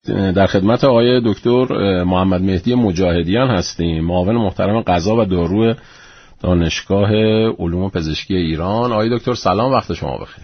در خدمت آقای دکتر محمد مهدی مجاهدیان هستیم، معاون محترم غذا و دارو دانشگاه علوم پزشکی ایران. آقای دکتر سلام، وقت شما بخیر.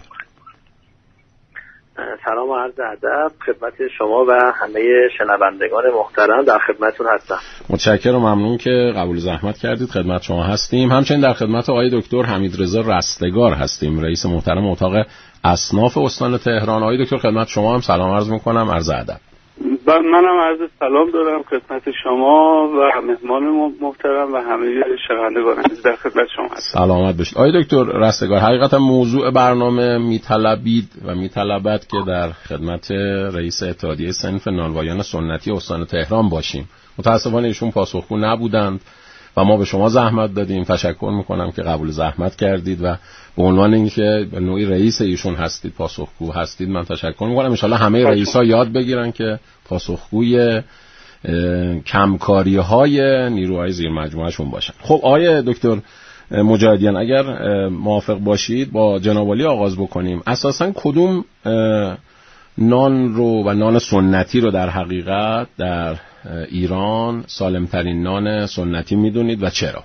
سلام و عرض ادب خدمت شما و همه شنوندگان محترم، در خدمتتون هستم. متشکرم و ممنون که قبول زحمت کردید، خدمت شما هستیم. همچنین در خدمت آقای دکتر حمیدرضا رستگار هستیم، رئیس محترم اتاق اصناف استان تهران. آقای دکتر خدمت شما هم سلام عرض میکنم، عرض ادب. منم عرض سلام دارم خدمت شما و مهمان محترم و همه شنوندگان عزیز، در خدمت شما هستم. سلامت باشید. آقای دکتر رستگار، حقیقتا موضوع برنامه میطلبید و میطلبد که در خدمت رئیس اتحادیه صنف نانوایان سنتی استان تهران باشیم. متاسفانه ایشون پاسخگو نبودند و ما به شما زحمت دادیم. تشکر میکنم که قبول زحمت کردید و به عنوان اینکه به نوعی رئیس ایشون هستید، پاسخگو هستید، من تشکر میکنم. ان شاءالله همه رئیس‌ها یاد بگیرن که پاسخگوی کمکاری‌های نیروهای زیر مجموعه‌شون باشن. خب آقای دکتر مجاهدیان، اگر موافق باشید با جناب عالی آغاز بکنیم. اساساً کدوم نان رو و نان سنتی رو در حقیقت در ایران سالمترین نان سنتی میدونید و چرا؟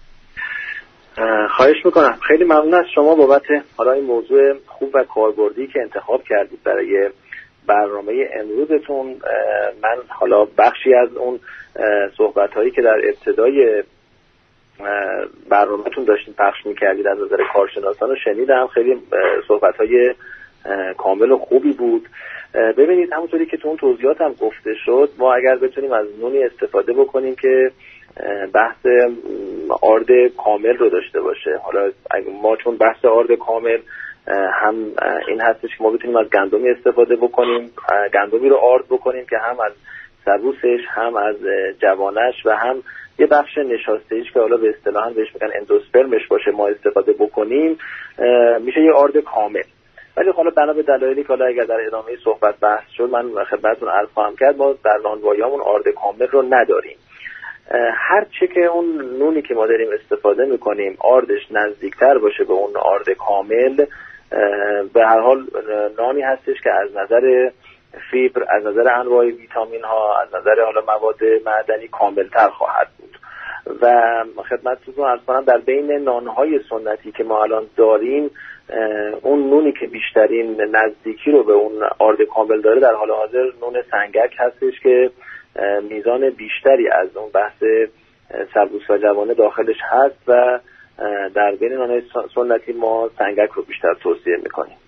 خواهش میکنم. خیلی ممنون از شما بابت حالا این موضوع خوب و کاربردی که انتخاب کردید برای برنامه امروزتون. من حالا بخشی از اون صحبت‌هایی که در ابتدای برنامه‌تون داشتین پخش می‌کردید از نظر کارشناسان رو شنیدم. خیلی صحبت‌های کامل و خوبی بود. ببینید، همونطوری که تو اون توضیحات هم گفته شد، ما اگر بتونیم از نونی استفاده بکنیم که بحث آرد کامل رو داشته باشه، حالا ما چون بحث آرد کامل هم این هستش که ما بتونیم از گندمی استفاده بکنیم، گندمی رو آرد بکنیم که هم از سبوسش، هم از جوانش و هم یه بخش نشاسته‌ایش که حالا به اصطلاح بهش میگن اندوسپرمش باشه ما استفاده بکنیم، میشه یه آرد کامل. ولی حالا بنا به دلایلی که حالا اگر در ادامه صحبت بحث شد من خدمتتون عرض خواهم کرد، ما در نانواییامون آرد کامل رو نداریم. هر چه که اون نونی که ما داریم استفاده میکنیم آردش نزدیکتر باشه به اون آرد کامل، به هر حال نانی هستش که از نظر فیبر، از نظر انواع ویتامین ها، از نظر حالا مواد معدنی کاملتر خواهد بود. و خدمتتون عرض کنم در بین نانهای سنتی که ما الان داریم، اون نونی که بیشترین نزدیکی رو به اون آرد کامل داره در حال حاضر نون سنگک هستش که میزان بیشتری از اون بحث سبوس و جوانه داخلش هست و در بین نانهای سنتی ما سنگک رو بیشتر توصیه میکنیم.